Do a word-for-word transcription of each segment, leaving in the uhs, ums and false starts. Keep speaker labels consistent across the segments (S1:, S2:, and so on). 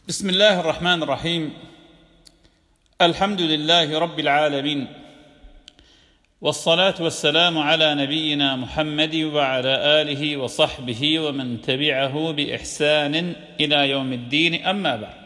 S1: بسم الله الرحمن الرحيم. الحمد لله رب العالمين، والصلاة والسلام على نبينا محمد وعلى آله وصحبه ومن تبعه بإحسان إلى يوم الدين، أما بعد.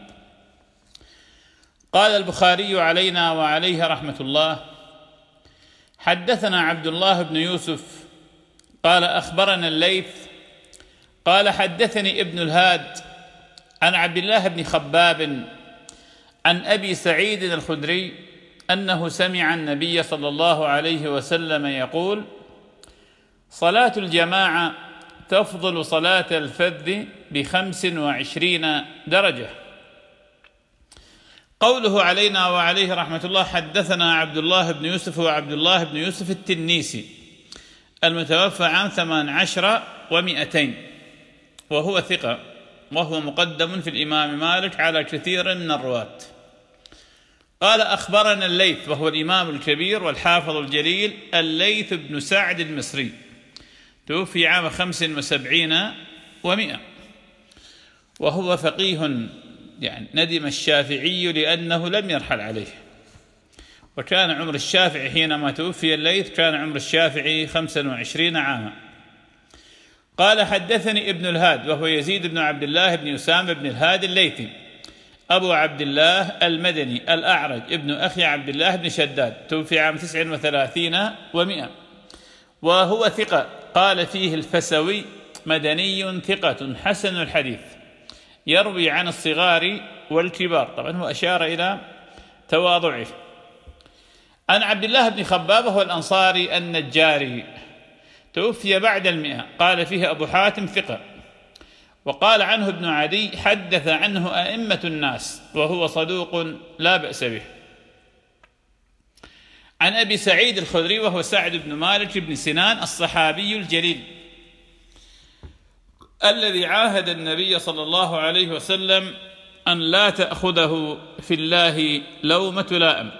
S1: قال البخاري علينا وعليه رحمة الله: حدثنا عبد الله بن يوسف قال أخبرنا الليث قال حدثني ابن الهاد عن عبد الله بن خباب عن أبي سعيد الخدري أنه سمع النبي صلى الله عليه وسلم يقول: صلاة الجماعة تفضل صلاة الفذ بخمس وعشرين درجة. قوله علينا وعليه رحمة الله: حدثنا عبد الله بن يوسف وعبد الله بن يوسف التنيسي المتوفى عام ثمان عشر ومئتين، وهو ثقة، وهو مقدم في الإمام مالك على كثير من الرواة. قال: أخبرنا الليث، وهو الإمام الكبير والحافظ الجليل الليث بن سعد المصري، توفي عام خمس وسبعين ومئة، وهو فقيه، يعني ندم الشافعي لأنه لم يرحل عليه، وكان عمر الشافعي حينما توفي الليث كان عمر الشافعي خمسا وعشرين عاما. قال: حدثني ابن الهاد، وهو يزيد بن عبد الله بن أسامة بن الهاد الليثي، أبو عبد الله المدني الأعرج ابن أخي عبد الله بن شداد، توفي عام تسع وثلاثين ومئة، وهو ثقة. قال فيه الفسوي: مدني ثقة حسن الحديث، يروي عن الصغار والكبار. طبعا هو أشار إلى تواضعه. عن عبد الله بن خباب، وهو الأنصاري النجاري، توفي بعد المئة. قال فيه أبو حاتم ثقة. وقال عنه ابن عدي: حدث عنه أئمة الناس، وهو صدوق لا بأس به. عن أبي سعيد الخدري، وهو سعد بن مالك بن سنان الصحابي الجليل الذي عاهد النبي صلى الله عليه وسلم أن لا تأخذه في الله لومة لائم،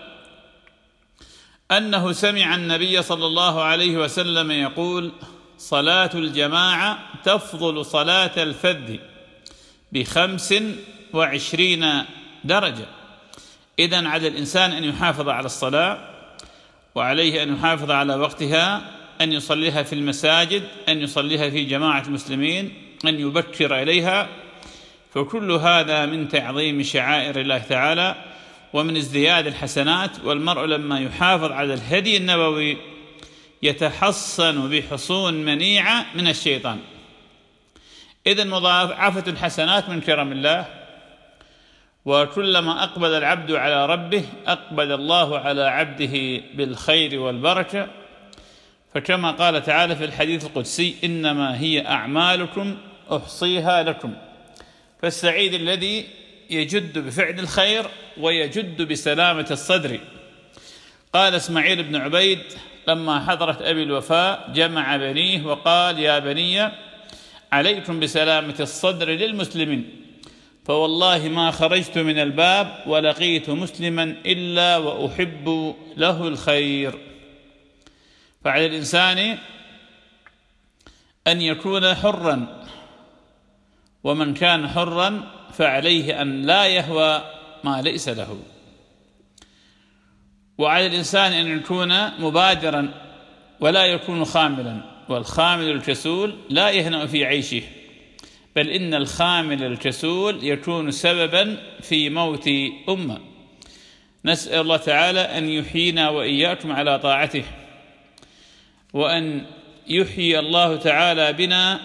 S1: أنه سمع النبي صلى الله عليه وسلم يقول: صلاة الجماعة تفضل صلاة الفذ بخمس وعشرين درجة. إذن على الإنسان أن يحافظ على الصلاة، وعليه أن يحافظ على وقتها، أن يصليها في المساجد، أن يصليها في جماعة المسلمين، أن يبكر إليها، فكل هذا من تعظيم شعائر الله تعالى ومن ازدياد الحسنات. والمرء لما يحافظ على الهدي النبوي يتحصن بحصون منيعة من الشيطان. إذن مضاعفة الحسنات من كرم الله، وكلما أقبل العبد على ربه أقبل الله على عبده بالخير والبركة. فكما قال تعالى في الحديث القدسي: إنما هي أعمالكم أحصيها لكم. فالسعيد الذي يجد بفعل الخير ويجد بسلامة الصدر. قال إسماعيل بن عبيد لما حضرت أبي الوفاء جمع بنيه وقال: يا بني، عليكم بسلامة الصدر للمسلمين، فوالله ما خرجت من الباب ولقيت مسلما إلا وأحب له الخير. فعلى الإنسان أن يكون حرا، ومن كان حرا فعليه أن لا يهوى ما ليس له. وعلى الإنسان أن يكون مبادرا ولا يكون خاملا، والخامل الكسول لا يهنأ في عيشه، بل إن الخامل الكسول يكون سببا في موت أمة. نسأل الله تعالى أن يحيينا وإياكم على طاعته، وأن يحيي الله تعالى بنا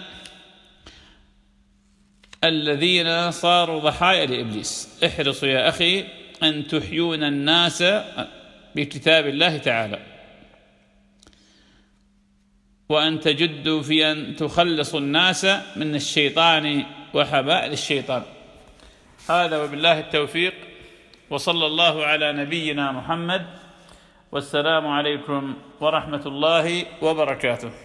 S1: الذين صاروا ضحايا لإبليس. احرصوا يا أخي أن تحيون الناس بكتاب الله تعالى، وأن تجدوا في أن تخلصوا الناس من الشيطان وحبائل الشيطان. هذا وبالله التوفيق، وصلى الله على نبينا محمد، والسلام عليكم ورحمة الله وبركاته.